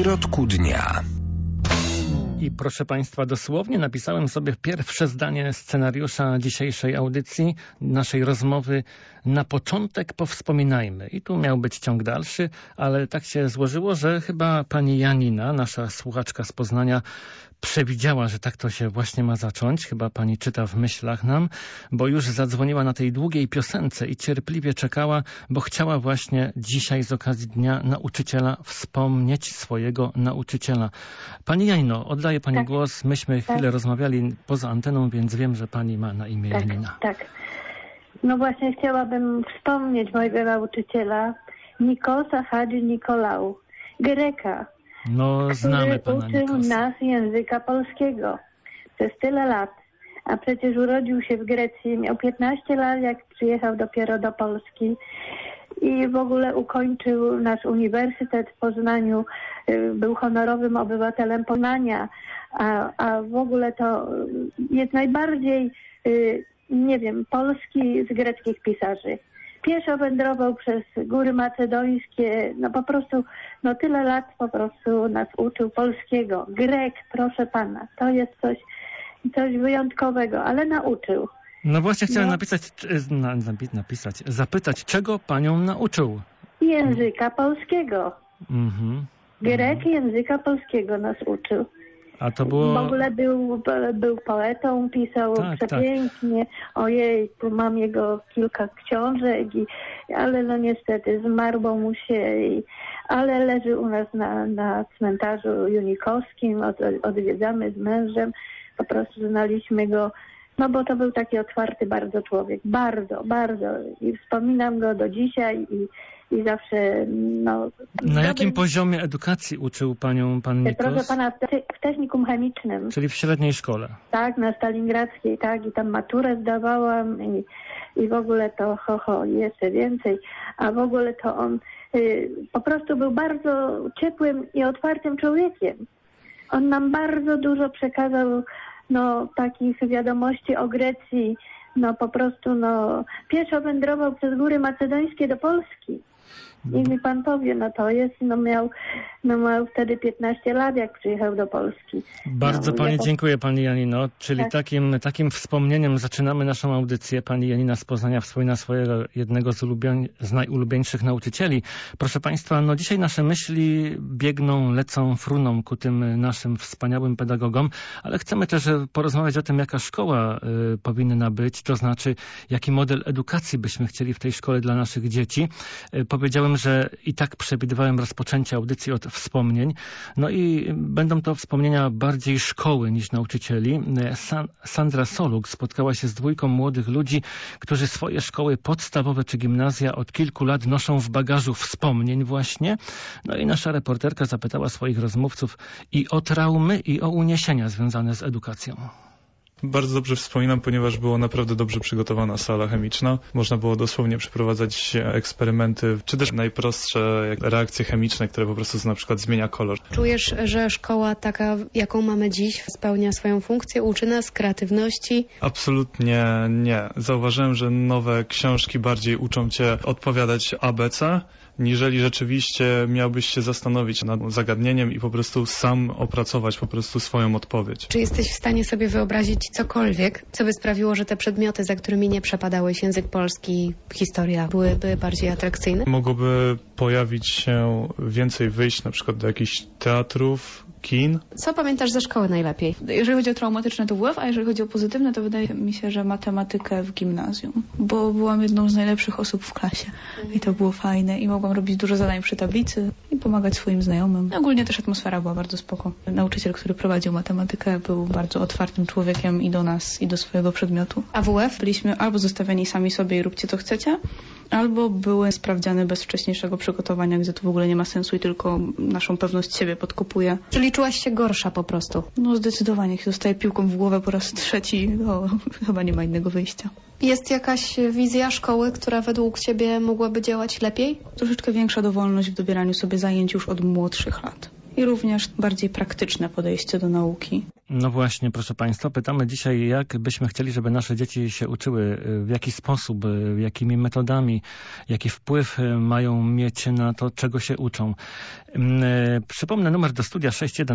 środku dnia. I proszę Państwa, dosłownie napisałem sobie pierwsze zdanie scenariusza dzisiejszej audycji, naszej rozmowy. Na początek powspominajmy. I tu miał być ciąg dalszy, ale tak się złożyło, że chyba pani Janina, nasza słuchaczka z Poznania, przewidziała, że tak to się właśnie ma zacząć. Chyba pani czyta w myślach nam, bo już zadzwoniła na tej długiej piosence i cierpliwie czekała, bo chciała właśnie dzisiaj z okazji Dnia Nauczyciela wspomnieć swojego nauczyciela. Pani Janino, oddaję pani głos. Myśmy chwilę rozmawiali poza anteną, więc wiem, że pani ma na imię Janina. Tak. No właśnie chciałabym wspomnieć mojego nauczyciela Nikosa Hadzi Nikolau, Greka. No, znamy pana który uczył Nikosa. nas języka polskiego przez tyle lat. A przecież urodził się w Grecji, miał 15 lat, jak przyjechał dopiero do Polski. I w ogóle ukończył nasz uniwersytet w Poznaniu. Był honorowym obywatelem Poznania. A w ogóle to jest najbardziej, nie wiem, polski z greckich pisarzy. Pieszo wędrował przez góry macedońskie, no po prostu, no tyle lat po prostu nas uczył polskiego. Grek, proszę pana, to jest coś wyjątkowego, ale nauczył. No właśnie chciałem zapytać, czego panią nauczył? Języka polskiego. Grek języka polskiego nas uczył. A to było... W ogóle był poetą, pisał przepięknie. Ojej, tu mam jego kilka książek, ale no niestety zmarło mu się, ale leży u nas na cmentarzu junikowskim, odwiedzamy z mężem, po prostu znaliśmy go, no bo to był taki otwarty bardzo człowiek, bardzo, bardzo i wspominam go do dzisiaj i zawsze, no... Na jakim poziomie edukacji uczył panią pan Nikos? Proszę pana, w technikum chemicznym. Czyli w średniej szkole. Tak, na Stalingradzkiej, tak, i tam maturę zdawałam i w ogóle to jeszcze więcej, a w ogóle to on po prostu był bardzo ciepłym i otwartym człowiekiem. On nam bardzo dużo przekazał, no, takich wiadomości o Grecji, no po prostu, no, pieszo wędrował przez góry macedońskie do Polski. I mi pan powie, no to jest, miał wtedy 15 lat, jak przyjechał do Polski. Bardzo pani dziękuję, pani Janino. Czyli takim wspomnieniem zaczynamy naszą audycję. Pani Janina z Poznania wspomina swojego jednego z najulubieńszych nauczycieli. Proszę państwa, no dzisiaj nasze myśli biegną, lecą, fruną ku tym naszym wspaniałym pedagogom, ale chcemy też porozmawiać o tym, jaka szkoła powinna być, to znaczy jaki model edukacji byśmy chcieli w tej szkole dla naszych dzieci. Powiedziałem, że i tak przewidywałem rozpoczęcie audycji od wspomnień. No i będą to wspomnienia bardziej szkoły niż nauczycieli. Sandra Soluk spotkała się z dwójką młodych ludzi, którzy swoje szkoły podstawowe czy gimnazja od kilku lat noszą w bagażu wspomnień właśnie. No i nasza reporterka zapytała swoich rozmówców i o traumy, i o uniesienia związane z edukacją. Bardzo dobrze wspominam, ponieważ była naprawdę dobrze przygotowana sala chemiczna. Można było dosłownie przeprowadzać eksperymenty, czy też najprostsze reakcje chemiczne, które po prostu na przykład zmienia kolor. Czujesz, że szkoła taka, jaką mamy dziś, spełnia swoją funkcję, uczy nas kreatywności? Absolutnie nie. Zauważyłem, że nowe książki bardziej uczą cię odpowiadać ABC, niżeli rzeczywiście miałbyś się zastanowić nad zagadnieniem i po prostu sam opracować po prostu swoją odpowiedź. Czy jesteś w stanie sobie wyobrazić cokolwiek, co by sprawiło, że te przedmioty, za którymi nie przepadałeś, język polski, historia, byłyby bardziej atrakcyjne? Mogłoby pojawić się więcej wyjść na przykład do jakichś teatrów, kin. Co pamiętasz ze szkoły najlepiej? Jeżeli chodzi o traumatyczne, to WF, a jeżeli chodzi o pozytywne, to wydaje mi się, że matematykę w gimnazjum, bo byłam jedną z najlepszych osób w klasie i to było fajne i mogłam robić dużo zadań przy tablicy i pomagać swoim znajomym. Ogólnie też atmosfera była bardzo spoko. Nauczyciel, który prowadził matematykę, był bardzo otwartym człowiekiem i do nas, i do swojego przedmiotu. A WF? Byliśmy albo zostawieni sami sobie i róbcie co chcecie, albo były sprawdziane bez wcześniejszego przygotowania, gdzie to w ogóle nie ma sensu i tylko naszą pewność siebie podkopuje. Czyli czułaś się gorsza po prostu? No zdecydowanie. Jak się dostaje piłką w głowę po raz trzeci, to chyba nie ma innego wyjścia. Jest jakaś wizja szkoły, która według Ciebie mogłaby działać lepiej? Troszeczkę większa dowolność w dobieraniu sobie zajęć już od młodszych lat. I również bardziej praktyczne podejście do nauki. No właśnie, proszę Państwa, pytamy dzisiaj, jak byśmy chcieli, żeby nasze dzieci się uczyły, w jaki sposób, jakimi metodami, jaki wpływ mają mieć na to, czego się uczą. Przypomnę numer do studia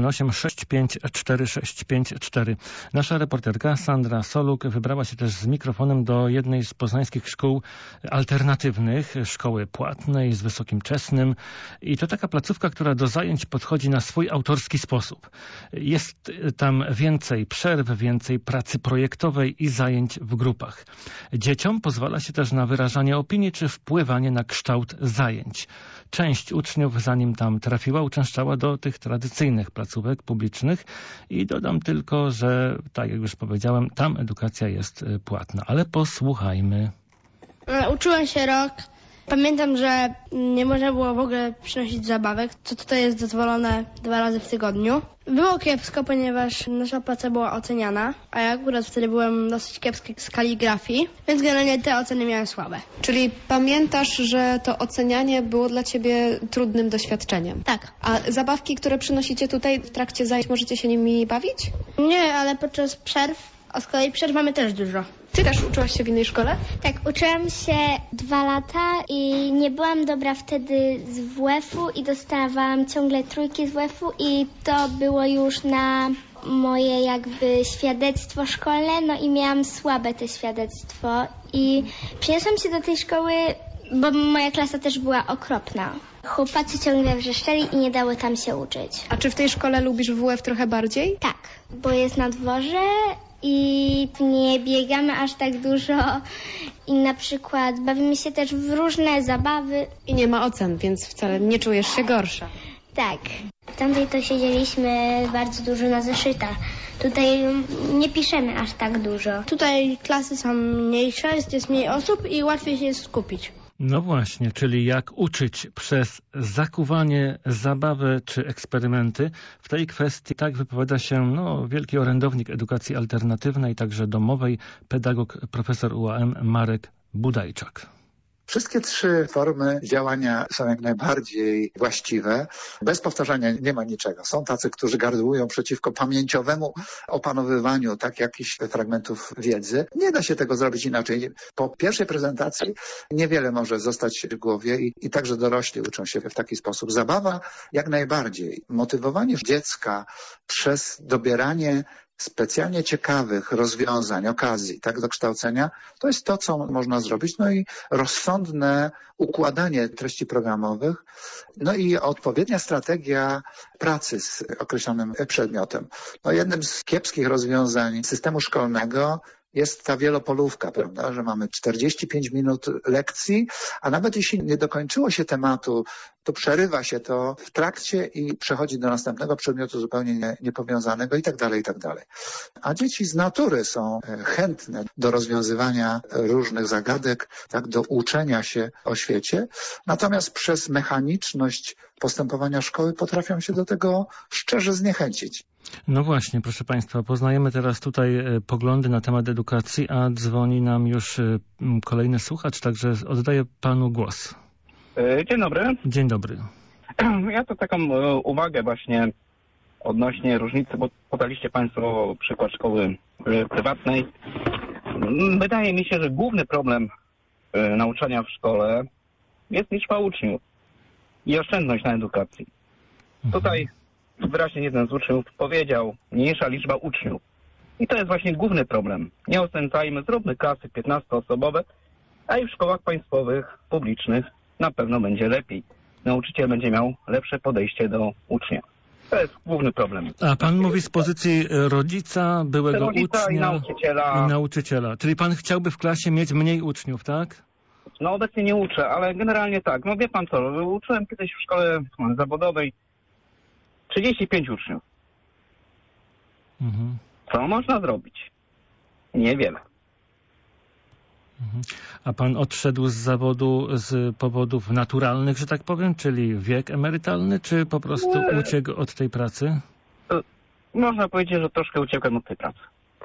618-654-654. Nasza reporterka Sandra Soluk wybrała się też z mikrofonem do jednej z poznańskich szkół alternatywnych, szkoły płatnej z wysokim czesnym. I to taka placówka, która do zajęć podchodzi na swój autorski sposób. Jest tam więcej przerw, więcej pracy projektowej i zajęć w grupach. Dzieciom pozwala się też na wyrażanie opinii czy wpływanie na kształt zajęć. Część uczniów, zanim tam trafiła, uczęszczała do tych tradycyjnych placówek publicznych i dodam tylko, że tak jak już powiedziałem, tam edukacja jest płatna. Ale posłuchajmy. Uczyłem się rok. Pamiętam, że nie można było w ogóle przynosić zabawek, co tutaj jest dozwolone 2 razy w tygodniu. Było kiepsko, ponieważ nasza praca była oceniana, a ja akurat wtedy byłem dosyć kiepski z kaligrafii, więc generalnie te oceny miałem słabe. Czyli pamiętasz, że to ocenianie było dla ciebie trudnym doświadczeniem? Tak. A zabawki, które przynosicie tutaj w trakcie zajęć, możecie się nimi bawić? Nie, ale podczas przerw, a z kolei przerw mamy też dużo. Ty też uczyłaś się w innej szkole? Tak, uczyłam się 2 lata i nie byłam dobra wtedy z WF-u i dostawałam ciągle 3 z WF-u i to było już na moje jakby świadectwo szkolne, no i miałam słabe to świadectwo i przyniosłam się do tej szkoły, bo moja klasa też była okropna. Chłopacy ciągle wrzeszczeli i nie dało tam się uczyć. A czy w tej szkole lubisz WF trochę bardziej? Tak, bo jest na dworze i nie biegamy aż tak dużo i na przykład bawimy się też w różne zabawy. I nie ma ocen, więc wcale nie czujesz się gorsza. Tak. W tamtej to siedzieliśmy bardzo dużo na zeszytach. Tutaj nie piszemy aż tak dużo. Tutaj klasy są mniejsze, jest mniej osób i łatwiej się jest skupić. No właśnie, czyli jak uczyć przez zakuwanie, zabawę czy eksperymenty. W tej kwestii tak wypowiada się wielki orędownik edukacji alternatywnej, także domowej, pedagog, profesor UAM Marek Budajczak. Wszystkie 3 formy działania są jak najbardziej właściwe. Bez powtarzania nie ma niczego. Są tacy, którzy gardłują przeciwko pamięciowemu opanowywaniu jakichś fragmentów wiedzy. Nie da się tego zrobić inaczej. Po pierwszej prezentacji niewiele może zostać w głowie i także dorośli uczą się w taki sposób. Zabawa jak najbardziej. Motywowanie dziecka przez dobieranie specjalnie ciekawych rozwiązań, okazji, do kształcenia, to jest to, co można zrobić. No i rozsądne układanie treści programowych, no i odpowiednia strategia pracy z określonym przedmiotem. Jednym z kiepskich rozwiązań systemu szkolnego jest ta wielopolówka, prawda, że mamy 45 minut lekcji, a nawet jeśli nie dokończyło się tematu, to przerywa się to w trakcie i przechodzi do następnego przedmiotu zupełnie niepowiązanego i tak dalej, i tak dalej. A dzieci z natury są chętne do rozwiązywania różnych zagadek, do uczenia się o świecie, natomiast przez mechaniczność postępowania szkoły potrafią się do tego szczerze zniechęcić. No właśnie, proszę Państwa, poznajemy teraz tutaj poglądy na temat edukacji, a dzwoni nam już kolejny słuchacz, także oddaję Panu głos. Dzień dobry. Dzień dobry. Ja to taką uwagę właśnie odnośnie różnicy, bo podaliście Państwo przykład szkoły prywatnej. Wydaje mi się, że główny problem nauczania w szkole jest liczba uczniów i oszczędność na edukacji. Tutaj wyraźnie jeden z uczniów powiedział, mniejsza liczba uczniów. I to jest właśnie główny problem. Nie oszczędzajmy, zróbmy klasy 15-osobowe, a i w szkołach państwowych, publicznych na pewno będzie lepiej. Nauczyciel będzie miał lepsze podejście do ucznia. To jest główny problem. A pan mówi z pozycji rodzica, byłego ucznia i nauczyciela. Czyli pan chciałby w klasie mieć mniej uczniów, tak? No obecnie nie uczę, ale generalnie tak. No wie pan co, uczyłem kiedyś w szkole zawodowej 35 uczniów. Co można zrobić? Niewiele. A pan odszedł z zawodu z powodów naturalnych, że tak powiem, czyli wiek emerytalny, czy po prostu uciekł od tej pracy? Można powiedzieć, że troszkę uciekłem od tej pracy.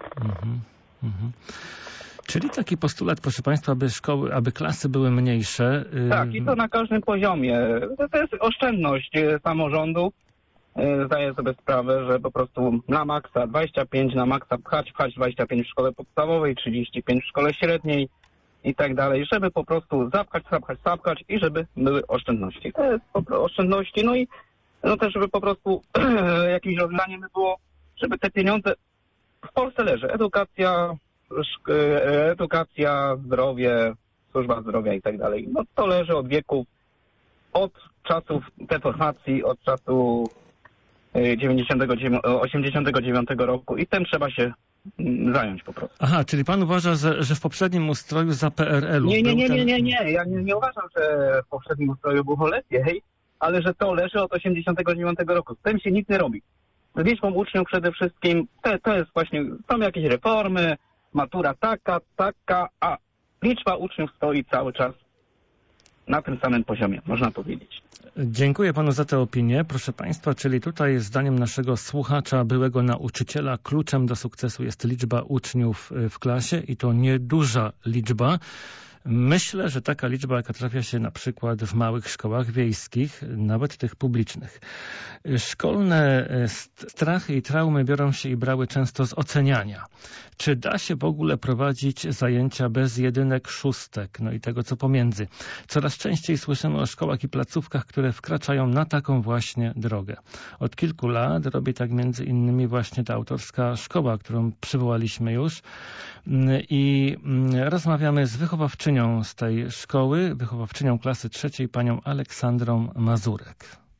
Czyli taki postulat, proszę Państwa, aby klasy były mniejsze. Tak, i to na każdym poziomie. To jest oszczędność samorządu zdaję sobie sprawę, że po prostu na maksa 25, na maksa pchać 25 w szkole podstawowej, 35 w szkole średniej i tak dalej, żeby po prostu zapchać i żeby były oszczędności. To jest oszczędności, no i no też, żeby po prostu jakimś rozwiązaniem było, żeby te pieniądze w Polsce leży. Edukacja, zdrowie, służba zdrowia i tak dalej. No to leży od wieków, od czasów deformacji, od czasu 89 roku i tym trzeba się zająć po prostu. Aha, czyli pan uważa, że w poprzednim ustroju za PRL-u... Nie. Ja nie uważam, że w poprzednim ustroju było lepiej, ale że to leży od 89 roku. Z tym się nic nie robi. Z liczbą uczniów przede wszystkim, to jest właśnie, są jakieś reformy, matura taka, a liczba uczniów stoi cały czas na tym samym poziomie, można powiedzieć. Dziękuję panu za tę opinię. Proszę państwa, czyli tutaj zdaniem naszego słuchacza, byłego nauczyciela, kluczem do sukcesu jest liczba uczniów w klasie i to nieduża liczba. Myślę, że taka liczba, jaka trafia się na przykład w małych szkołach wiejskich, nawet tych publicznych. Szkolne strachy i traumy biorą się i brały często z oceniania. Czy da się w ogóle prowadzić zajęcia bez jedynek, szóstek, no i tego co pomiędzy? Coraz częściej słyszymy o szkołach i placówkach, które wkraczają na taką właśnie drogę. Od kilku lat robi tak między innymi właśnie ta autorska szkoła, którą przywołaliśmy już. I rozmawiamy z wychowawczynią z tej szkoły, wychowawczynią klasy 3, panią Aleksandrą Mazurek.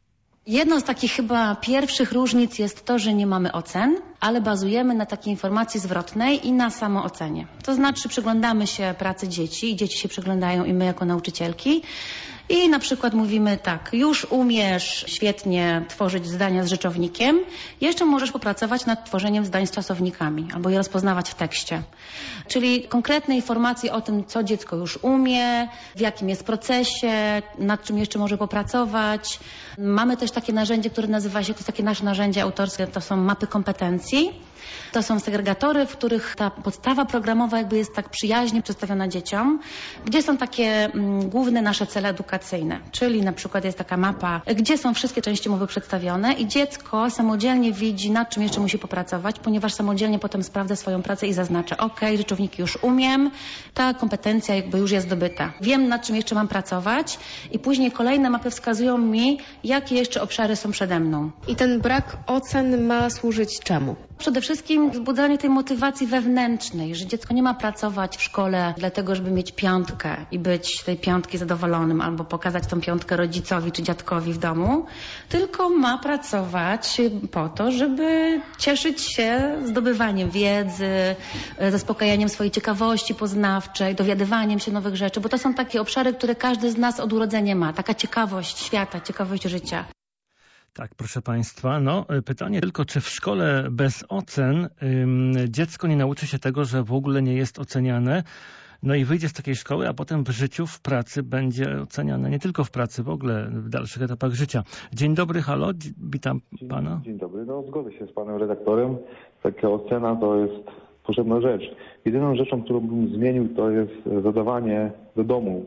Jedną z takich chyba pierwszych różnic jest to, że nie mamy ocen, ale bazujemy na takiej informacji zwrotnej i na samoocenie. To znaczy przyglądamy się pracy dzieci i dzieci się przyglądają i my jako nauczycielki. I na przykład mówimy tak, już umiesz świetnie tworzyć zdania z rzeczownikiem, jeszcze możesz popracować nad tworzeniem zdań z czasownikami albo je rozpoznawać w tekście. Czyli konkretne informacje o tym, co dziecko już umie, w jakim jest procesie, nad czym jeszcze może popracować. Mamy też takie narzędzie, które nazywa się, to jest takie nasze narzędzie autorskie, to są mapy kompetencji. To są segregatory, w których ta podstawa programowa jakby jest tak przyjaźnie przedstawiona dzieciom, gdzie są takie główne nasze cele edukacyjne. Czyli na przykład jest taka mapa, gdzie są wszystkie części mowy przedstawione i dziecko samodzielnie widzi, nad czym jeszcze musi popracować, ponieważ samodzielnie potem sprawdza swoją pracę i zaznacza, rzeczowniki już umiem, ta kompetencja jakby już jest zdobyta. Wiem, nad czym jeszcze mam pracować i później kolejne mapy wskazują mi, jakie jeszcze obszary są przede mną. I ten brak ocen ma służyć czemu? Przede wszystkim wzbudzanie tej motywacji wewnętrznej, że dziecko nie ma pracować w szkole dlatego, żeby mieć 5 i być z tej 5 zadowolonym albo pokazać tą 5 rodzicowi czy dziadkowi w domu, tylko ma pracować po to, żeby cieszyć się zdobywaniem wiedzy, zaspokajaniem swojej ciekawości poznawczej, dowiadywaniem się nowych rzeczy, bo to są takie obszary, które każdy z nas od urodzenia ma. Taka ciekawość świata, ciekawość życia. Tak, proszę państwa. Pytanie tylko, czy w szkole bez ocen dziecko nie nauczy się tego, że w ogóle nie jest oceniane, i wyjdzie z takiej szkoły, a potem w życiu, w pracy będzie oceniane, nie tylko w pracy, w ogóle w dalszych etapach życia. Dzień dobry, halo, witam pana. Dzień dobry, zgodzę się z panem redaktorem. Taka ocena to jest potrzebna rzecz. Jedyną rzeczą, którą bym zmienił, to jest zadawanie do domu.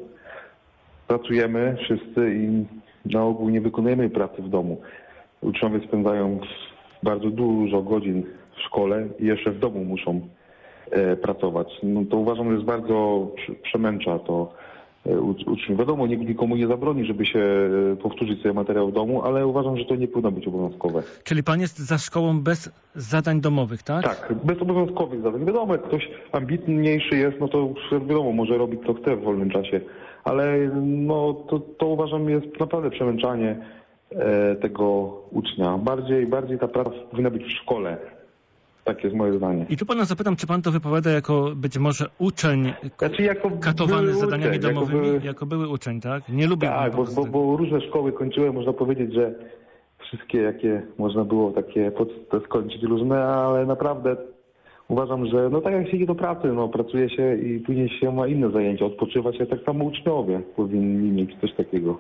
Pracujemy wszyscy i na ogół nie wykonujemy pracy w domu. Uczniowie spędzają bardzo dużo godzin w szkole i jeszcze w domu muszą pracować. To uważam, że jest bardzo przemęcza to uczniów. Wiadomo, nikomu nie zabroni, żeby się powtórzyć sobie materiał w domu, ale uważam, że to nie powinno być obowiązkowe. Czyli pan jest za szkołą bez zadań domowych, tak? Tak, bez obowiązkowych zadań. Wiadomo, jak ktoś ambitniejszy jest, to wiadomo, może robić co chce w wolnym czasie. Ale to uważam jest naprawdę przemęczanie tego ucznia. Bardziej ta praca powinna być w szkole. Tak jest moje zdanie. I tu pana zapytam, czy pan to wypowiada jako być może uczeń katowany zadaniami domowymi? Jako były uczeń, tak? Nie lubię. Tak, bo różne szkoły kończyłem, można powiedzieć, że wszystkie jakie można było takie skończyć różne, ale naprawdę uważam, że tak jak się idzie do pracy, pracuje się i później się ma inne zajęcia, odpoczywać, a tak samo uczniowie powinni mieć coś takiego.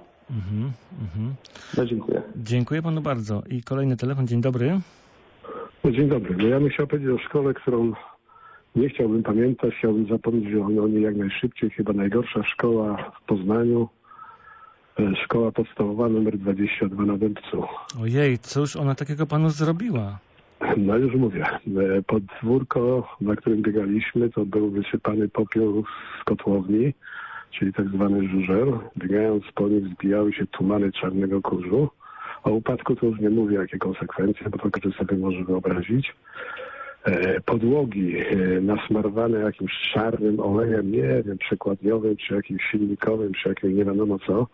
Dziękuję. Dziękuję panu bardzo. I kolejny telefon. Dzień dobry. Dzień dobry. Ja bym chciał powiedzieć o szkole, którą nie chciałbym pamiętać, chciałbym zapomnieć o niej jak najszybciej. Chyba najgorsza szkoła w Poznaniu. Szkoła podstawowa numer 22 na Dębcu. Ojej, cóż ona takiego panu zrobiła? No już mówię, podwórko, na którym biegaliśmy, to był wysypany popiół z kotłowni, czyli tak zwany żużel. Biegając po nim zbijały się tumany czarnego kurzu. O upadku to już nie mówię, jakie konsekwencje, bo to każdy sobie może wyobrazić. Podłogi nasmarowane jakimś czarnym olejem, nie wiem, przekładniowym, czy jakimś silnikowym, czy jakimś nie wiadomo co.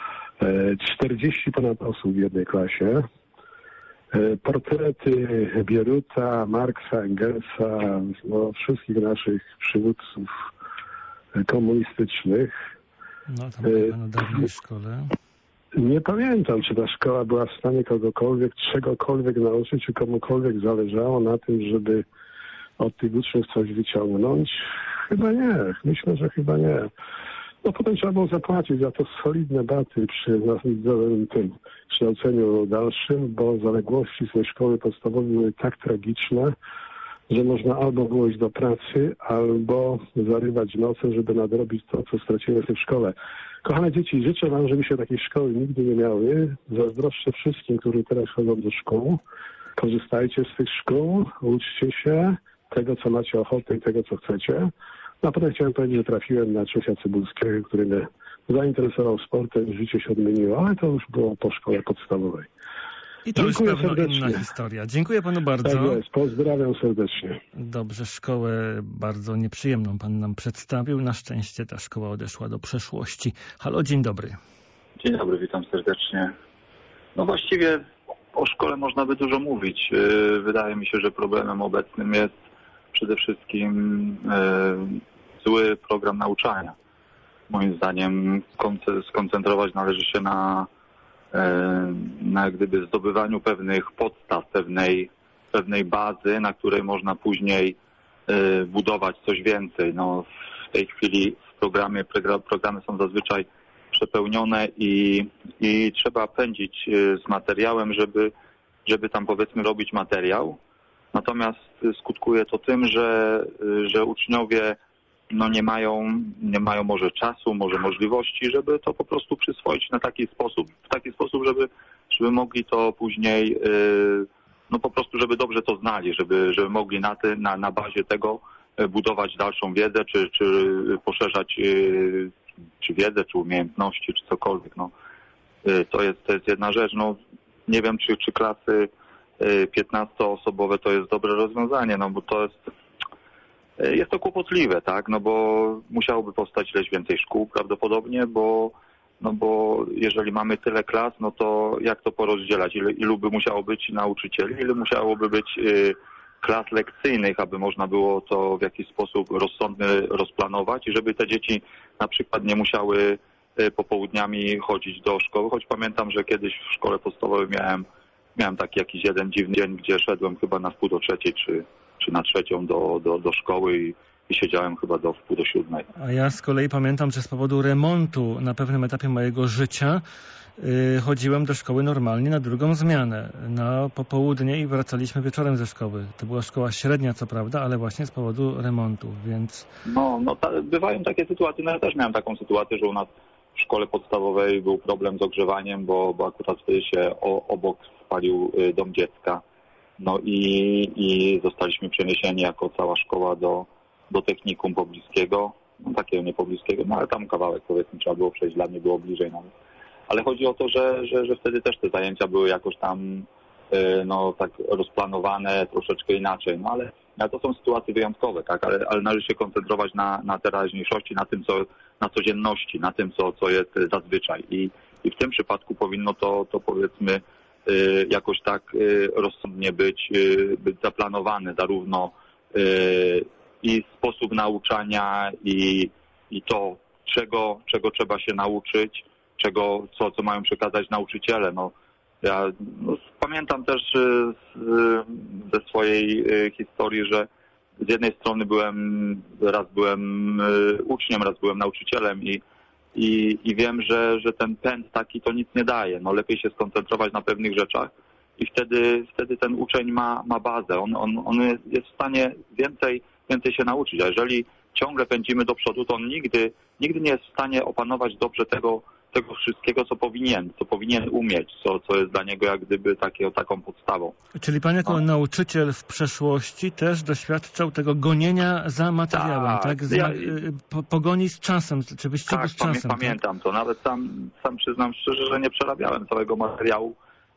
40 ponad osób w jednej klasie. Portrety Bieruta, Marksa, Engelsa, no, wszystkich naszych przywódców komunistycznych. No, tam była na dawnej szkole. Nie pamiętam, czy ta szkoła była w stanie kogokolwiek, czegokolwiek nauczyć, czy komukolwiek zależało na tym, żeby od tych uczniów coś wyciągnąć. Chyba nie. Myślę, że chyba nie. No potem trzeba było zapłacić za to solidne baty przy tym kształceniu dalszym, bo zaległości z tej szkoły podstawowej były tak tragiczne, że można albo było iść do pracy, albo zarywać nocem, żeby nadrobić to, co straciłem w tej szkole. Kochane dzieci, życzę wam, żebyście takiej szkoły nigdy nie miały. Zazdroszczę wszystkim, którzy teraz chodzą do szkół. Korzystajcie z tych szkół, uczcie się tego, co macie ochotę i tego, co chcecie. No a potem chciałem powiedzieć, że trafiłem na Czesia Cybulskiego, który mnie zainteresował sportem, życie się odmieniło, ale to już było po szkole podstawowej. I to dziękuję już pewno serdecznie. inna historia. Dziękuję panu bardzo. Tak jest, pozdrawiam serdecznie. Dobrze, szkołę bardzo nieprzyjemną pan nam przedstawił. Na szczęście ta szkoła odeszła do przeszłości. Halo, dzień dobry. Dzień dobry, witam serdecznie. No właściwie o szkole można by dużo mówić. Wydaje mi się, że problemem obecnym jest przede wszystkim zły program nauczania. Moim zdaniem skoncentrować należy się na gdyby zdobywaniu pewnych podstaw, pewnej bazy, na której można później budować coś więcej. No, w tej chwili programy są zazwyczaj przepełnione i trzeba pędzić z materiałem, żeby tam powiedzmy robić materiał. Natomiast skutkuje to tym, że uczniowie no nie mają może czasu, może możliwości, żeby to po prostu przyswoić w taki sposób, żeby mogli to później, no po prostu, żeby dobrze to znali, żeby mogli na bazie tego budować dalszą wiedzę, czy poszerzać czy wiedzę, czy umiejętności, czy cokolwiek. No, to jest jedna rzecz. No, nie wiem, czy klasy 15-osobowe to jest dobre rozwiązanie, no bo jest to kłopotliwe, tak, no bo musiałoby powstać ileś więcej szkół prawdopodobnie, bo jeżeli mamy tyle klas, no to jak to porozdzielać? Ilu by musiało być nauczycieli, ile musiałoby być klas lekcyjnych, aby można było to w jakiś sposób rozsądny rozplanować i żeby te dzieci na przykład nie musiały popołudniami chodzić do szkoły, choć pamiętam, że kiedyś w szkole podstawowej miałem taki jakiś jeden dziwny dzień, gdzie szedłem chyba na 2:45 czy na 3:00 do szkoły i siedziałem chyba do 6:45. A ja z kolei pamiętam, że z powodu remontu na pewnym etapie mojego życia chodziłem do szkoły normalnie na drugą zmianę, na popołudnie i wracaliśmy wieczorem ze szkoły. To była szkoła średnia, co prawda, ale właśnie z powodu remontu, więc... Bywają takie sytuacje. No ja też miałem taką sytuację, że u nas w szkole podstawowej był problem z ogrzewaniem, bo akurat wtedy się obok spalił dom dziecka. No i zostaliśmy przeniesieni jako cała szkoła do technikum pobliskiego, no takiego nie pobliskiego, no ale tam kawałek powiedzmy trzeba było przejść, dla mnie było bliżej nawet. Ale chodzi o to, że wtedy też te zajęcia były jakoś tam no tak rozplanowane troszeczkę inaczej, no ale to są sytuacje wyjątkowe, tak, ale należy się koncentrować na teraźniejszości, na codzienności, na tym, co jest zazwyczaj i w tym przypadku powinno to powiedzmy jakoś tak rozsądnie być zaplanowane, zarówno i sposób nauczania i to, czego trzeba się nauczyć, co mają przekazać nauczyciele. No, ja pamiętam też ze swojej historii, że z jednej strony raz byłem uczniem, raz byłem nauczycielem i wiem, że ten pęd taki to nic nie daje. No, lepiej się skoncentrować na pewnych rzeczach i wtedy ten uczeń ma bazę. On jest w stanie więcej się nauczyć, a jeżeli ciągle pędzimy do przodu, to on nigdy nie jest w stanie opanować dobrze tego, tego wszystkiego, co powinien umieć, co jest dla niego jak gdyby taką podstawą. Czyli pan jako nauczyciel w przeszłości też doświadczał tego gonienia za materiałem, tak? Pogoni z czasem, czy wyścigu z czasem. Pamiętam to. Nawet sam przyznam szczerze, że nie przerabiałem całego materiału,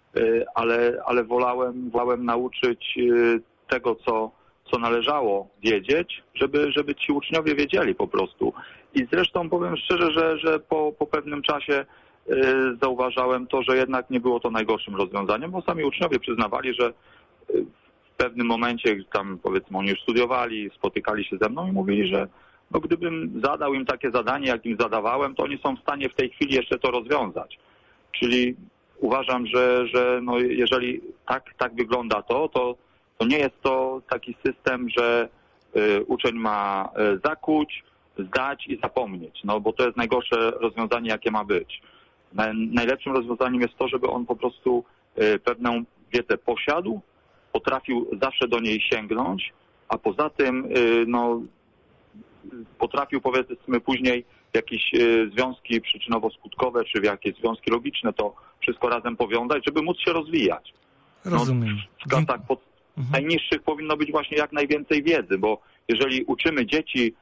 ale wolałem nauczyć tego, co należało wiedzieć, żeby ci uczniowie wiedzieli po prostu. I zresztą powiem szczerze, że po pewnym czasie zauważałem to, że jednak nie było to najgorszym rozwiązaniem, bo sami uczniowie przyznawali, że w pewnym momencie, tam powiedzmy oni już studiowali, spotykali się ze mną i mówili, że no gdybym zadał im takie zadanie, jak im zadawałem, to oni są w stanie w tej chwili jeszcze to rozwiązać. Czyli uważam, że no jeżeli tak wygląda to nie jest to taki system, że uczeń ma zakuć, zdać i zapomnieć, no bo to jest najgorsze rozwiązanie, jakie ma być. Najlepszym rozwiązaniem jest to, żeby on po prostu pewną wiedzę posiadł, potrafił zawsze do niej sięgnąć, a poza tym no, potrafił, powiedzmy, później w jakieś związki przyczynowo-skutkowe czy w jakieś związki logiczne to wszystko razem powiązać, żeby móc się rozwijać. Rozumiem. W klasach najniższych powinno być właśnie jak najwięcej wiedzy, bo jeżeli uczymy dzieci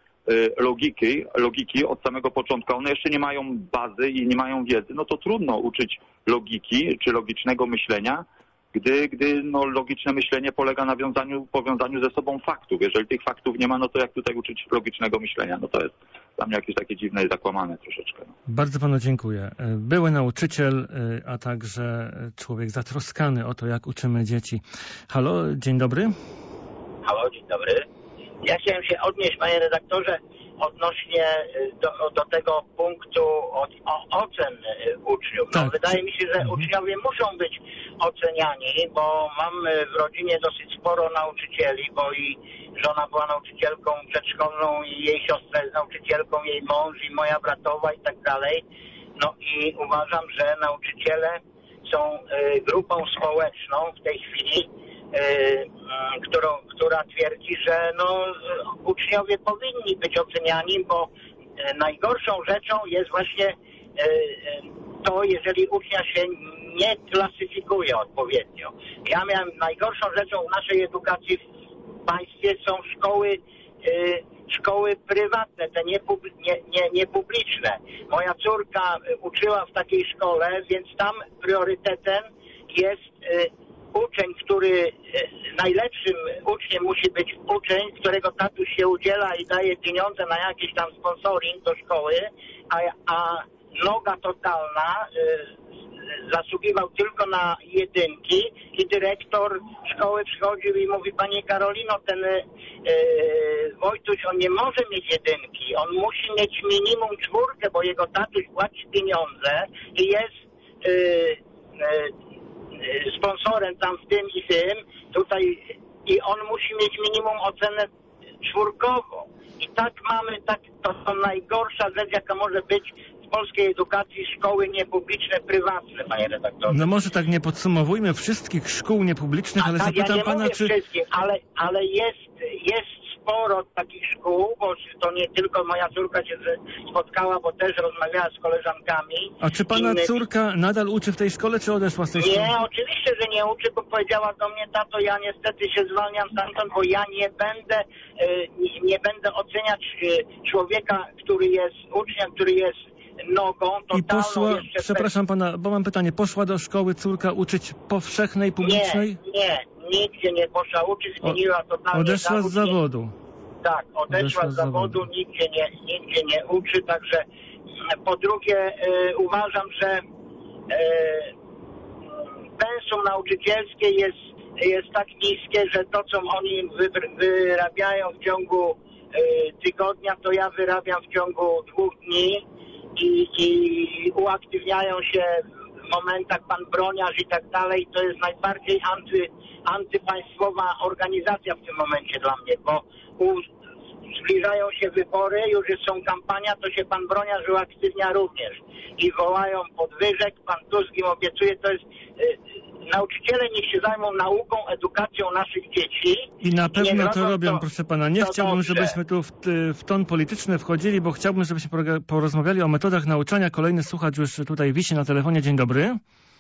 logiki od samego początku, one jeszcze nie mają bazy i nie mają wiedzy, no to trudno uczyć logiki czy logicznego myślenia, gdy no, logiczne myślenie polega na powiązaniu ze sobą faktów. Jeżeli tych faktów nie ma, no to jak tutaj uczyć logicznego myślenia? No to jest dla mnie jakieś takie dziwne i zakłamane troszeczkę. No. Bardzo panu dziękuję. Były nauczyciel, a także człowiek zatroskany o to, jak uczymy dzieci. Halo, dzień dobry. Halo, dzień dobry. Ja chciałem się odnieść, panie redaktorze, odnośnie do tego punktu ocen uczniów. No, tak. Wydaje mi się, że uczniowie muszą być oceniani, bo mam w rodzinie dosyć sporo nauczycieli, bo i żona była nauczycielką przedszkolną i jej siostra jest nauczycielką, jej mąż i moja bratowa i tak dalej. No i uważam, że nauczyciele są grupą społeczną w tej chwili, która twierdzi, że no, uczniowie powinni być oceniani, bo najgorszą rzeczą jest właśnie to, jeżeli ucznia się nie klasyfikuje odpowiednio. Ja miałem najgorszą rzeczą w naszej edukacji w państwie są szkoły prywatne, te niepubliczne. Moja córka uczyła w takiej szkole, więc tam priorytetem jest uczeń, który najlepszym uczniem musi być uczeń, którego tatuś się udziela i daje pieniądze na jakiś tam sponsoring do szkoły, a noga totalna zasługiwał tylko na jedynki i dyrektor szkoły przychodził i mówi: Pani Karolino, ten Wojtuś, on nie może mieć jedynki, on musi mieć minimum 4, bo jego tatuś płaci pieniądze i jest sponsorem tam w tym i tym, tutaj, i on musi mieć minimum ocenę 4. I tak mamy, to najgorsza rzecz, jaka może być w polskiej edukacji, szkoły niepubliczne, prywatne, panie redaktorze. No może tak nie podsumowujmy wszystkich szkół niepublicznych, ale zapytam ja pana, czy... wszystkich, ale jest sporo takich szkół, bo to nie tylko moja córka się spotkała, bo też rozmawiała z koleżankami. A czy pana córka nadal uczy w tej szkole, czy odeszła z tej szkoły? Nie, oczywiście, że nie uczy, bo powiedziała do mnie: tato, ja niestety się zwalniam stamtąd, bo ja nie będę oceniać człowieka, który jest uczniem, który jest nogą totalną. I poszła, przepraszam pana, bo mam pytanie, poszła do szkoły córka uczyć powszechnej, publicznej? Nie, nigdzie nie poszła uczyć, zmieniła totalnie. Odeszła z zawodu. Tak, odeszła z zawodu, nigdzie nie uczy, także po drugie uważam, że pensum nauczycielskie jest tak niskie, że to, co oni wyrabiają w ciągu tygodnia, to ja wyrabiam w ciągu 2 dni i uaktywniają się w momentach pan Broniarz i tak dalej. To jest najbardziej antypaństwowa organizacja w tym momencie dla mnie, bo zbliżają się wybory, już są kampania, to się pan Broniarz uaktywnia również i wołają podwyżek, pan Tusk im obiecuje, to jest nauczyciele niech się zajmą nauką, edukacją naszych dzieci. I na pewno to robią, proszę pana. Nie chciałbym, żebyśmy tu w ton polityczny wchodzili, bo chciałbym, żebyśmy porozmawiali o metodach nauczania. Kolejny słuchacz już tutaj wisi na telefonie. Dzień dobry.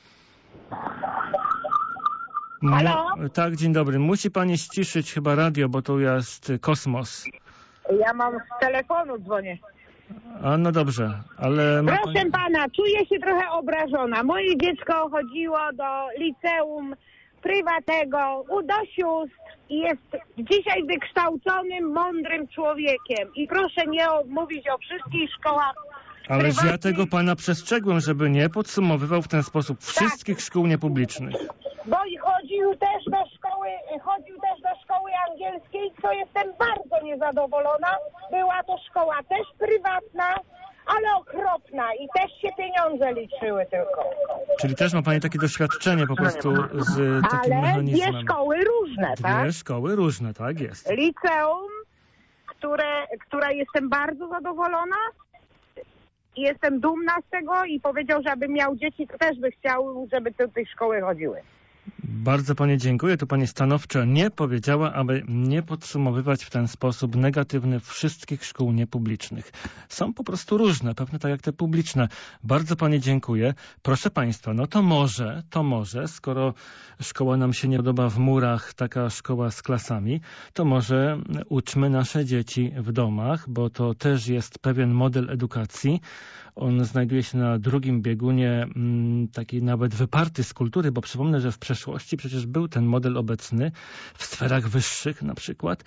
Halo? Tak, dzień dobry. Musi pani ściszyć chyba radio, bo to jest kosmos. Ja mam z telefonu dzwonię. A no dobrze, ale... Proszę pana, czuję się trochę obrażona. Moje dziecko chodziło do liceum prywatnego, do sióstr i jest dzisiaj wykształconym, mądrym człowiekiem. I proszę nie mówić o wszystkich szkołach Ależ prywatnych. ja tego pana przestrzegłem, żeby nie podsumowywał w ten sposób wszystkich szkół niepublicznych. Bo chodził też do szkoły angielskiej, co jestem bardzo niezadowolona. Była to szkoła też prywatna, ale okropna i też się pieniądze liczyły tylko. Czyli też ma pani takie doświadczenie po prostu z takim ale mechanizmem. Dwie szkoły różne, tak? Dwie szkoły różne, tak jest. Liceum, która jestem bardzo zadowolona. Jestem dumna z tego i powiedział, że abym miał dzieci, to też by chciał, żeby do tej szkoły chodziły. Bardzo pani dziękuję. Tu pani stanowczo nie powiedziała, aby nie podsumowywać w ten sposób negatywny wszystkich szkół niepublicznych. Są po prostu różne, pewnie tak jak te publiczne. Bardzo pani dziękuję. Proszę państwa, no to może, skoro szkoła nam się nie podoba w murach, taka szkoła z klasami, to może uczmy nasze dzieci w domach, bo to też jest pewien model edukacji. On znajduje się na drugim biegunie, taki nawet wyparty z kultury, bo przypomnę, że w przeszłości przecież był ten model obecny w sferach wyższych na przykład,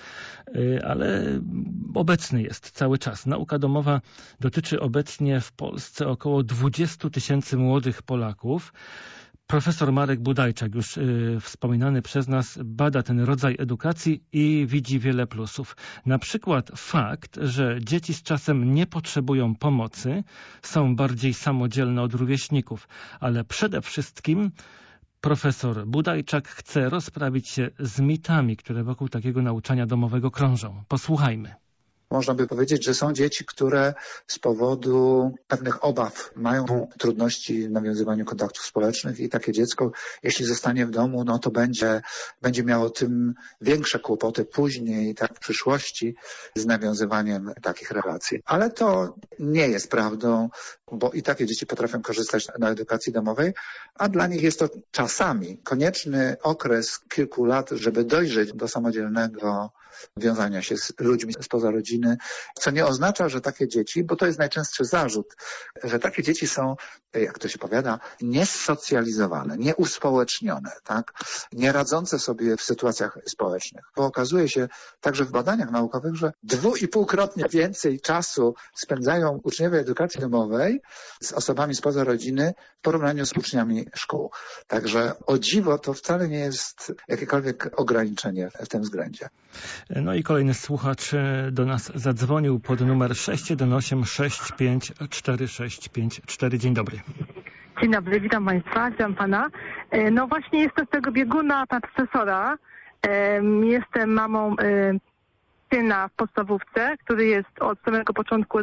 ale obecny jest cały czas. Nauka domowa dotyczy obecnie w Polsce około 20 000 młodych Polaków. Profesor Marek Budajczak, już wspominany przez nas, bada ten rodzaj edukacji i widzi wiele plusów. Na przykład fakt, że dzieci z czasem nie potrzebują pomocy, są bardziej samodzielne od rówieśników, ale przede wszystkim profesor Budajczak chce rozprawić się z mitami, które wokół takiego nauczania domowego krążą. Posłuchajmy. Można by powiedzieć, że są dzieci, które z powodu pewnych obaw mają trudności w nawiązywaniu kontaktów społecznych i takie dziecko, jeśli zostanie w domu, no to będzie miało tym większe kłopoty później, tak w przyszłości z nawiązywaniem takich relacji. Ale to nie jest prawdą, bo i takie dzieci potrafią korzystać na edukacji domowej, a dla nich jest to czasami konieczny okres kilku lat, żeby dojrzeć do samodzielnego wiązania się z ludźmi spoza rodziny, co nie oznacza, że takie dzieci, bo to jest najczęstszy zarzut, że takie dzieci są, jak to się powiada, niesocjalizowane, nieuspołecznione, tak? Nie radzące sobie w sytuacjach społecznych. Bo okazuje się także w badaniach naukowych, że 2,5-krotnie więcej czasu spędzają uczniowie edukacji domowej z osobami spoza rodziny w porównaniu z uczniami szkół. Także o dziwo to wcale nie jest jakiekolwiek ograniczenie w tym względzie. No i kolejny słuchacz do nas zadzwonił pod numer 618 654654. Dzień dobry. Dzień dobry, witam Państwa, witam Pana. No właśnie jestem z tego bieguna Pana profesora. Jestem mamą syna w podstawówce, który jest od samego początku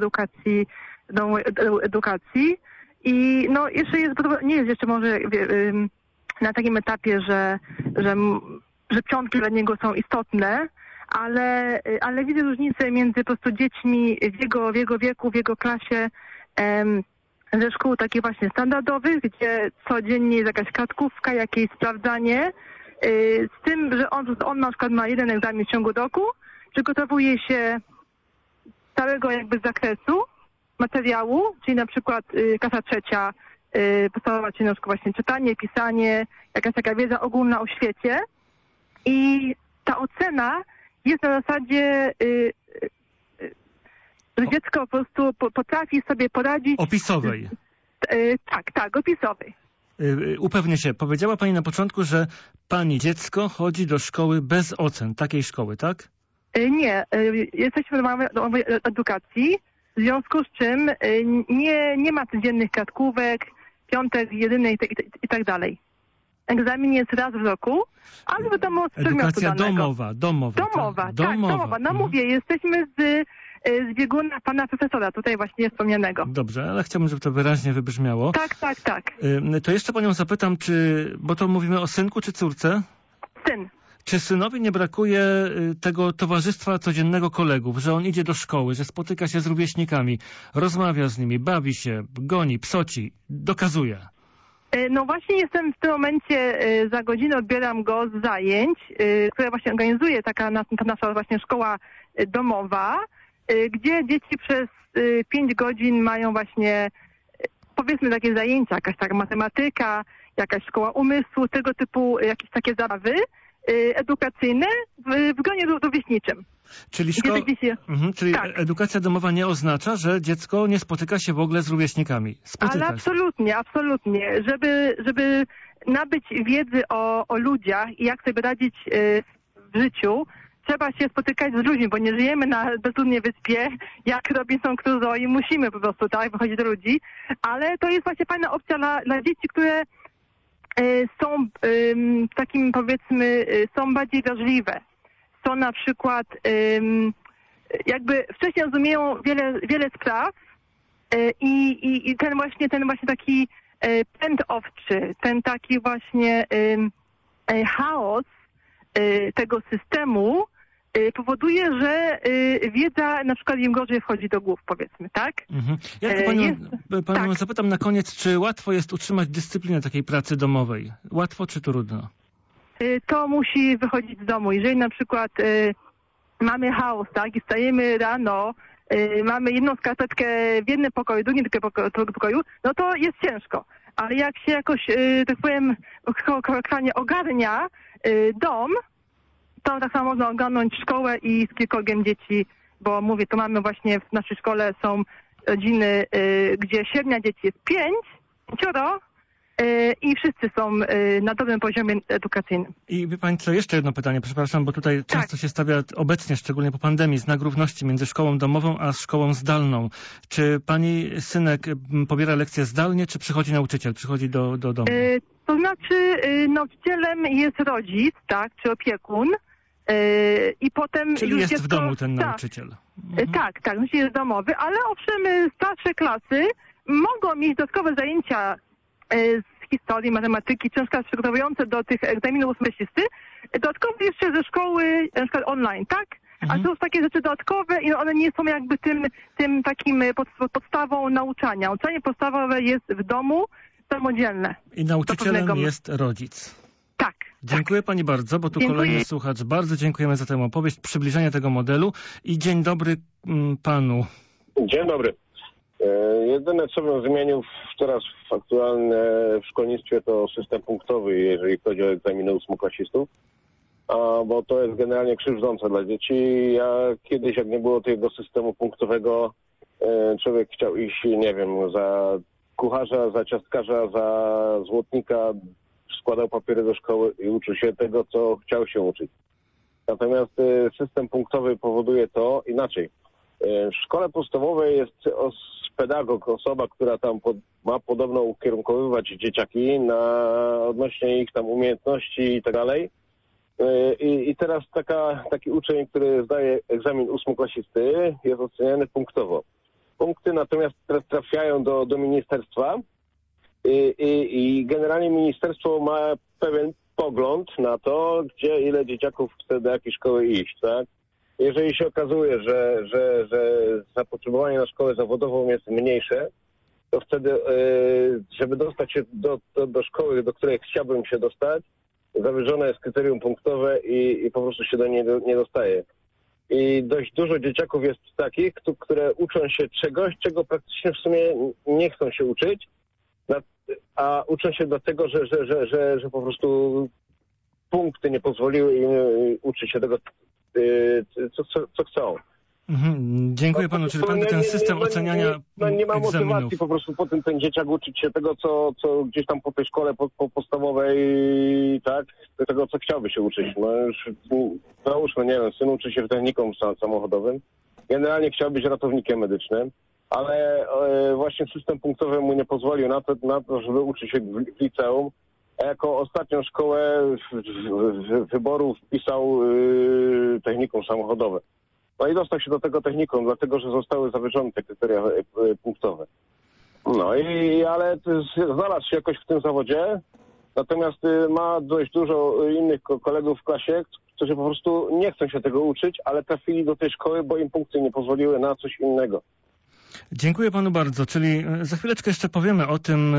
edukacji. I no jeszcze nie jest jeszcze może na takim etapie, że piątki dla niego są istotne, ale widzę różnicę między po prostu dziećmi w jego wieku, w jego klasie, ze szkół takich właśnie standardowych, gdzie codziennie jest jakaś kartkówka, jakieś sprawdzanie, z tym, że on na przykład ma jeden egzamin w ciągu roku, przygotowuje się całego jakby zakresu materiału, czyli na przykład klasa trzecia, podstawowa, czyli na przykład właśnie czytanie, pisanie, jakaś taka wiedza ogólna o świecie i ta ocena jest na zasadzie, że dziecko po prostu potrafi sobie poradzić. Opisowej. Tak, opisowej. Upewnię się. Powiedziała Pani na początku, że Pani dziecko chodzi do szkoły bez ocen. Takiej szkoły, tak? Nie. Jesteśmy w domowej edukacji, w związku z czym nie ma codziennych kartkówek, piątek, jedynek i tak dalej. Egzamin jest raz w roku, ale wiadomo z przedmiotu edukacja danego. domowa. Domowa. No mówię, jesteśmy z bieguna pana profesora, tutaj właśnie wspomnianego. Dobrze, ale chciałbym, żeby to wyraźnie wybrzmiało. Tak. To jeszcze panią zapytam, bo to mówimy o synku czy córce? Syn. Czy synowi nie brakuje tego towarzystwa codziennego kolegów, że on idzie do szkoły, że spotyka się z rówieśnikami, rozmawia z nimi, bawi się, goni, psoci, dokazuje? No właśnie jestem w tym momencie, za godzinę odbieram go z zajęć, które właśnie organizuje ta nasza właśnie szkoła domowa, gdzie dzieci przez 5 godzin mają właśnie, powiedzmy, takie zajęcia, jakaś taka matematyka, jakaś szkoła umysłu, tego typu jakieś takie zabawy edukacyjne w gronie rówieśniczym. Czyli, tak. Edukacja domowa nie oznacza, że dziecko nie spotyka się w ogle z rówieśnikami. Ale absolutnie. Żeby nabyć wiedzy o ludziach i jak sobie radzić w życiu, trzeba się spotykać z ludźmi, bo nie żyjemy na bezludnej wyspie, jak Robinson Crusoe i musimy po prostu wychodzić do ludzi. Ale to jest właśnie fajna opcja dla dzieci, które są takim, powiedzmy, są bardziej wrażliwe. Są na przykład jakby wcześniej rozumieją wiele spraw i ten właśnie taki pęd owczy, ten taki właśnie chaos tego systemu powoduje, że wiedza na przykład im gorzej wchodzi do głów, powiedzmy, tak? Ja panią zapytam na koniec, czy łatwo jest utrzymać dyscyplinę takiej pracy domowej? Łatwo czy trudno? To musi wychodzić z domu. Jeżeli na przykład mamy chaos, tak, i wstajemy rano, mamy jedną skarpetkę w jednym pokoju, drugim pokoju, no to jest ciężko. Ale jak się jakoś, tak powiem, kolokwialnie ogarnia dom, to tak samo można ogarnąć szkołę i z kilkorgiem dzieci, bo mówię, to mamy właśnie w naszej szkole są rodziny, gdzie średnia dzieci jest 5 i wszyscy są na dobrym poziomie edukacyjnym. I wie pani co, jeszcze jedno pytanie, przepraszam, bo tutaj często się stawia obecnie, szczególnie po pandemii, znak równości między szkołą domową a szkołą zdalną. Czy pani synek pobiera lekcje zdalnie, czy przychodzi nauczyciel, przychodzi do domu? To znaczy nauczycielem jest rodzic, tak, czy opiekun. I potem czyli już jest dziecko, w domu ten nauczyciel. Tak, jest domowy, ale owszem, starsze klasy mogą mieć dodatkowe zajęcia z historii, matematyki, często przygotowujące do tych egzaminów ósmoklasisty. Dodatkowo jeszcze ze szkoły, na przykład online, tak? A to są takie rzeczy dodatkowe i one nie są jakby tym takim podstawą nauczania. Nauczanie podstawowe jest w domu, samodzielne. I nauczycielem jest rodzic. Tak. Dziękuję pani bardzo, bo tu kolejny słuchacz. Bardzo dziękujemy za tę opowieść, przybliżenie tego modelu i dzień dobry panu. Dzień dobry. Jedyne, co bym zmienił teraz aktualnie w szkolnictwie, to system punktowy, jeżeli chodzi o egzaminy ósmoklasistów, bo to jest generalnie krzywdzące dla dzieci. Ja kiedyś, jak nie było tego systemu punktowego, człowiek chciał iść, nie wiem, za kucharza, za ciastkarza, za złotnika, składał papiery do szkoły i uczył się tego, co chciał się uczyć. Natomiast system punktowy powoduje to inaczej. W szkole podstawowej jest pedagog, osoba, która tam ma podobno ukierunkowywać dzieciaki odnośnie ich tam umiejętności i tak dalej. I teraz taki uczeń, który zdaje egzamin ósmoklasisty, jest oceniany punktowo. Punkty natomiast trafiają do ministerstwa i generalnie ministerstwo ma pewien pogląd na to, gdzie ile dzieciaków chce do jakiej szkoły iść, tak? Jeżeli się okazuje, że zapotrzebowanie na szkołę zawodową jest mniejsze, to wtedy, żeby dostać się do szkoły, do której chciałbym się dostać, zawyżone jest kryterium punktowe i po prostu się do niej nie dostaje. I dość dużo dzieciaków jest takich, które uczą się czegoś, czego praktycznie w sumie nie chcą się uczyć, a uczą się dlatego, że po prostu punkty nie pozwoliły im uczyć się tego, co chcą. Dziękuję panu, czyli pan ten system oceniania nie ma motywacji po prostu potem ten dzieciak uczyć się tego, co gdzieś tam po tej szkole podstawowej, tak, tego, co chciałby się uczyć. No już załóżmy, nie wiem, syn uczy się w technikum samochodowym, generalnie chciał być ratownikiem medycznym, ale właśnie system punktowy mu nie pozwolił na to, żeby uczyć się w liceum, a jako ostatnią szkołę wyborów wpisał technikum samochodowe. No i dostał się do tego technikum, dlatego że zostały zawyżone te kryteria punktowe. No i ale znalazł się jakoś w tym zawodzie, natomiast ma dość dużo innych kolegów w klasie, którzy po prostu nie chcą się tego uczyć, ale trafili do tej szkoły, bo im punkty nie pozwoliły na coś innego. Dziękuję panu bardzo. Czyli za chwileczkę jeszcze powiemy o tym,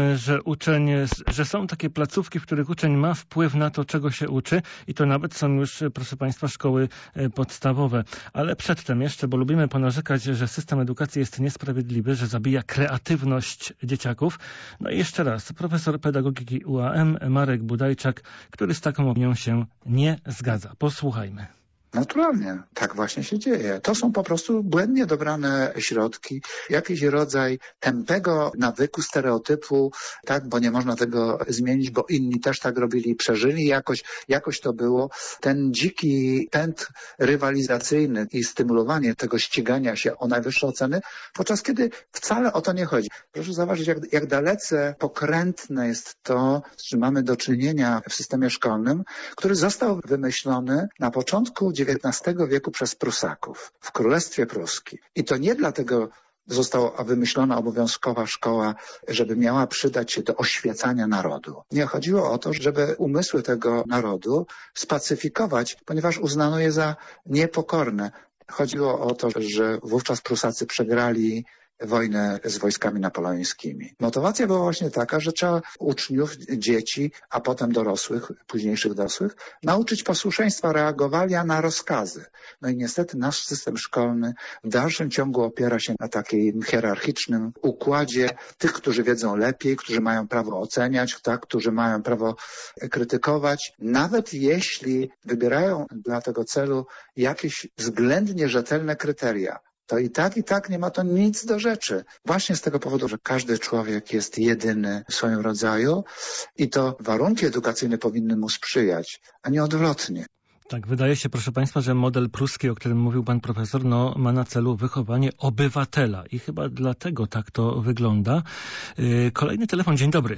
że są takie placówki, w których uczeń ma wpływ na to, czego się uczy i to nawet są już, proszę państwa, szkoły podstawowe. Ale przedtem jeszcze, bo lubimy ponarzekać, że system edukacji jest niesprawiedliwy, że zabija kreatywność dzieciaków. No i jeszcze raz, profesor pedagogiki UAM Marek Budajczak, który z taką opinią się nie zgadza. Posłuchajmy. Naturalnie, tak właśnie się dzieje. To są po prostu błędnie dobrane środki, jakiś rodzaj tępego nawyku, stereotypu, tak, bo nie można tego zmienić, bo inni też tak robili i przeżyli, jakoś to było. Ten dziki pęd rywalizacyjny i stymulowanie tego ścigania się o najwyższe oceny, podczas kiedy wcale o to nie chodzi. Proszę zauważyć, jak dalece pokrętne jest to, z czym mamy do czynienia w systemie szkolnym, który został wymyślony na początku XIX wieku przez Prusaków w Królestwie Pruskim. I to nie dlatego została wymyślona obowiązkowa szkoła, żeby miała przydać się do oświecania narodu. Nie chodziło o to, żeby umysły tego narodu spacyfikować, ponieważ uznano je za niepokorne. Chodziło o to, że wówczas Prusacy przegrali wojnę z wojskami napoleońskimi. Motywacja była właśnie taka, że trzeba uczniów, dzieci, a potem dorosłych, późniejszych dorosłych, nauczyć posłuszeństwa, reagowania na rozkazy. No i niestety nasz system szkolny w dalszym ciągu opiera się na takim hierarchicznym układzie tych, którzy wiedzą lepiej, którzy mają prawo oceniać, tak, którzy mają prawo krytykować. Nawet jeśli wybierają dla tego celu jakieś względnie rzetelne kryteria, to i tak nie ma to nic do rzeczy. Właśnie z tego powodu, że każdy człowiek jest jedyny w swoim rodzaju i to warunki edukacyjne powinny mu sprzyjać, a nie odwrotnie. Tak, wydaje się, proszę państwa, że model pruski, o którym mówił pan profesor, ma na celu wychowanie obywatela i chyba dlatego tak to wygląda. Kolejny telefon, dzień dobry.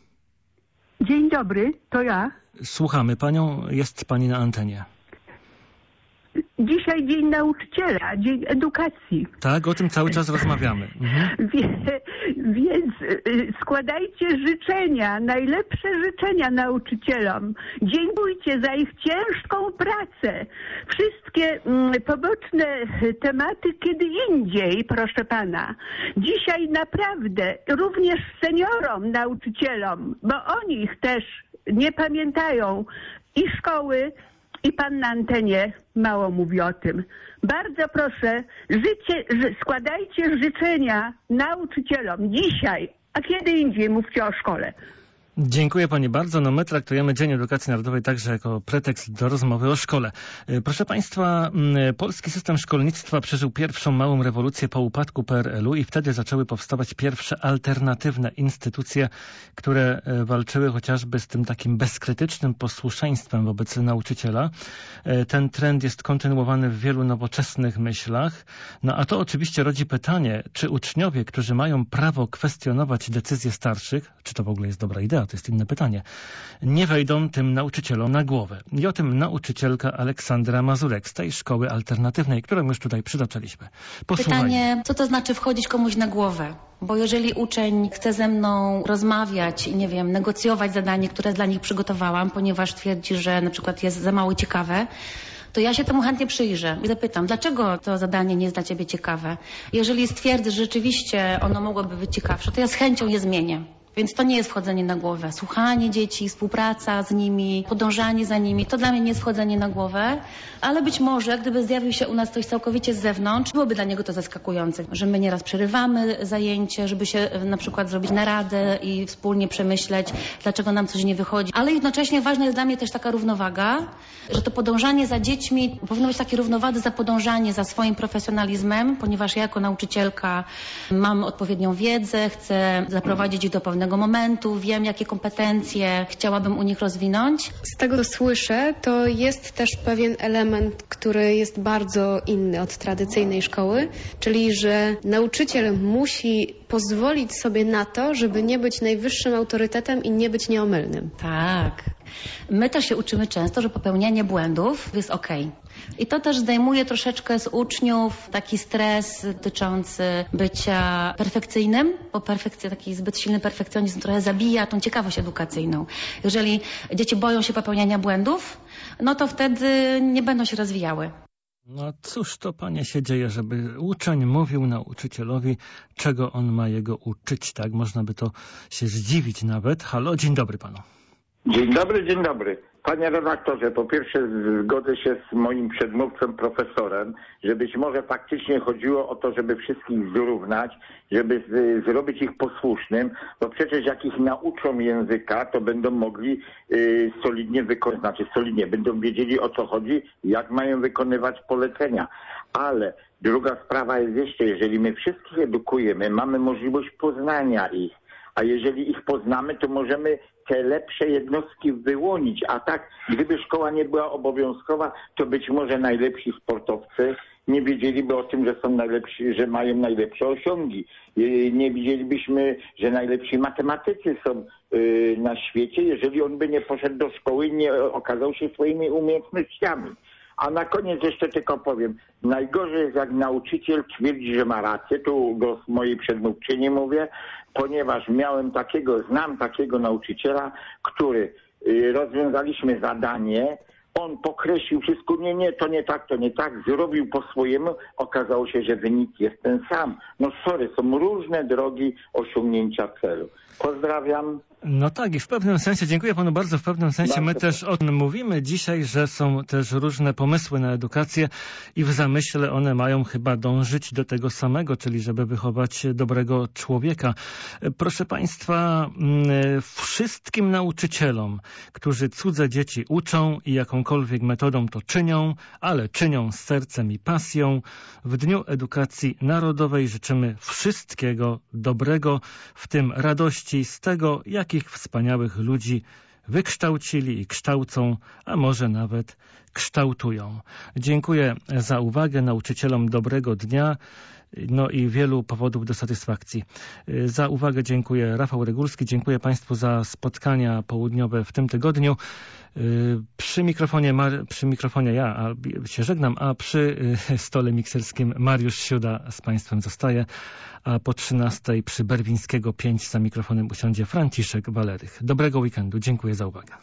Dzień dobry, to ja. Słuchamy panią, jest pani na antenie. Dzisiaj Dzień Nauczyciela, Dzień Edukacji. Tak, o tym cały czas rozmawiamy. Więc składajcie życzenia, najlepsze życzenia nauczycielom. Dziękujcie za ich ciężką pracę. Wszystkie poboczne tematy kiedy indziej, proszę pana. Dzisiaj naprawdę również seniorom, nauczycielom, bo o nich też nie pamiętają i szkoły, i pan na antenie mało mówi o tym. Bardzo proszę, składajcie życzenia nauczycielom dzisiaj, a kiedy indziej mówcie o szkole. Dziękuję pani bardzo. No my traktujemy Dzień Edukacji Narodowej także jako pretekst do rozmowy o szkole. Proszę państwa, polski system szkolnictwa przeżył pierwszą małą rewolucję po upadku PRL-u i wtedy zaczęły powstawać pierwsze alternatywne instytucje, które walczyły chociażby z tym takim bezkrytycznym posłuszeństwem wobec nauczyciela. Ten trend jest kontynuowany w wielu nowoczesnych myślach. No a to oczywiście rodzi pytanie, czy uczniowie, którzy mają prawo kwestionować decyzje starszych, czy to w ogóle jest dobra idea? To jest inne pytanie. Nie wejdą tym nauczycielom na głowę. I o tym nauczycielka Aleksandra Mazurek z tej szkoły alternatywnej, którą już tutaj przytoczyliśmy. Posłuchajmy. Pytanie, co to znaczy wchodzić komuś na głowę? Bo jeżeli uczeń chce ze mną rozmawiać i nie wiem, negocjować zadanie, które dla nich przygotowałam, ponieważ twierdzi, że na przykład jest za mało ciekawe, to ja się temu chętnie przyjrzę i zapytam, dlaczego to zadanie nie jest dla ciebie ciekawe? Jeżeli stwierdzę, że rzeczywiście ono mogłoby być ciekawsze, to ja z chęcią je zmienię. Więc to nie jest wchodzenie na głowę. Słuchanie dzieci, współpraca z nimi, podążanie za nimi, to dla mnie nie jest wchodzenie na głowę, ale być może, gdyby zjawił się u nas ktoś całkowicie z zewnątrz, byłoby dla niego to zaskakujące, że my nieraz przerywamy zajęcie, żeby się na przykład zrobić naradę i wspólnie przemyśleć, dlaczego nam coś nie wychodzi. Ale jednocześnie ważna jest dla mnie też taka równowaga, że to podążanie za dziećmi powinno być takie równowadze za podążanie za swoim profesjonalizmem, ponieważ ja jako nauczycielka mam odpowiednią wiedzę, chcę zaprowadzić ich do pewnego momentu, wiem, jakie kompetencje chciałabym u nich rozwinąć. Z tego, co słyszę, to jest też pewien element, który jest bardzo inny od tradycyjnej szkoły, czyli że nauczyciel musi pozwolić sobie na to, żeby nie być najwyższym autorytetem i nie być nieomylnym. Tak. My też się uczymy często, że popełnianie błędów jest okej. I to też zdejmuje troszeczkę z uczniów taki stres dotyczący bycia perfekcyjnym, bo taki zbyt silny perfekcjonizm trochę zabija tą ciekawość edukacyjną. Jeżeli dzieci boją się popełniania błędów, no to wtedy nie będą się rozwijały. No cóż to, panie, się dzieje, żeby uczeń mówił nauczycielowi, czego on ma jego uczyć, tak? Można by to się zdziwić nawet. Halo, dzień dobry panu. Dzień dobry, dzień dobry. Panie redaktorze, po pierwsze zgodzę się z moim przedmówcą, profesorem, że być może faktycznie chodziło o to, żeby wszystkich zrównać, żeby zrobić ich posłusznym, bo przecież jak ich nauczą języka, to będą mogli solidnie będą wiedzieli, o co chodzi, jak mają wykonywać polecenia. Ale druga sprawa jest jeszcze, jeżeli my wszystkich edukujemy, mamy możliwość poznania ich, a jeżeli ich poznamy, to możemy te lepsze jednostki wyłonić. A tak, gdyby szkoła nie była obowiązkowa, to być może najlepsi sportowcy nie wiedzieliby o tym, że są najlepsi, że mają najlepsze osiągi. Nie widzielibyśmy, że najlepsi matematycy są na świecie, jeżeli on by nie poszedł do szkoły i nie okazał się swoimi umiejętnościami. A na koniec jeszcze tylko powiem, najgorzej jest, jak nauczyciel twierdzi, że ma rację, tu go z mojej przedmówczyni mówię, ponieważ znam takiego nauczyciela, który rozwiązaliśmy zadanie, on pokreślił wszystko, to nie tak, zrobił po swojemu, okazało się, że wynik jest ten sam. No sorry, są różne drogi osiągnięcia celu. Pozdrawiam. No tak, i w pewnym sensie, dziękuję panu bardzo, w pewnym sensie my też o tym mówimy dzisiaj, że są też różne pomysły na edukację i w zamyśle one mają chyba dążyć do tego samego, czyli żeby wychować dobrego człowieka. Proszę państwa, wszystkim nauczycielom, którzy cudze dzieci uczą i jakąkolwiek metodą to czynią, ale czynią z sercem i pasją, w Dniu Edukacji Narodowej życzymy wszystkiego dobrego, w tym radości z tego, jakich wspaniałych ludzi wykształcili i kształcą, a może nawet kształtują. Dziękuję za uwagę nauczycielom dobrego dnia, no i wielu powodów do satysfakcji. Za uwagę dziękuję Rafał Regulski, dziękuję państwu za spotkania południowe w tym tygodniu. Przy mikrofonie ja się żegnam, a przy stole mikserskim Mariusz Siuda z państwem zostaje, a po 13:00 przy Berwińskiego 5 za mikrofonem usiądzie Franciszek Walerych. Dobrego weekendu, dziękuję za uwagę.